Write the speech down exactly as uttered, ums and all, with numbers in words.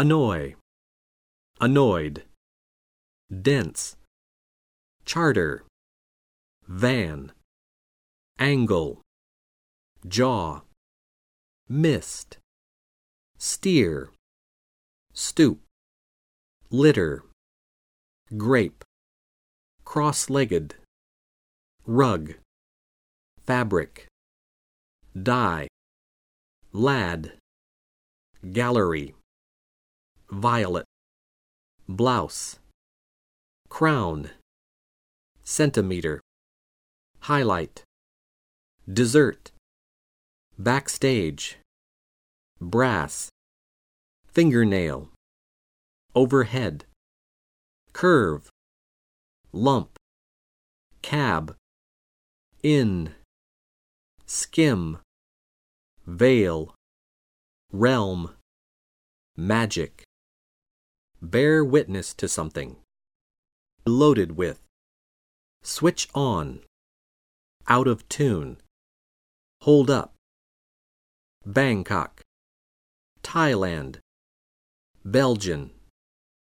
annoy, annoyed, dense, charter, van, angle, jaw, mist, steer, stoop, litter, grape, cross-legged, rug, fabric, dye, lad, gallery, violet, blouse, crown, centimeter, highlight, dessert, backstage, brass, fingernail, overhead, curve, lump, cab, in, skim, veil, realm, magic, bear witness to something, loaded with, switch on, out of tune, hold up, Bangkok, Thailand, Belgian.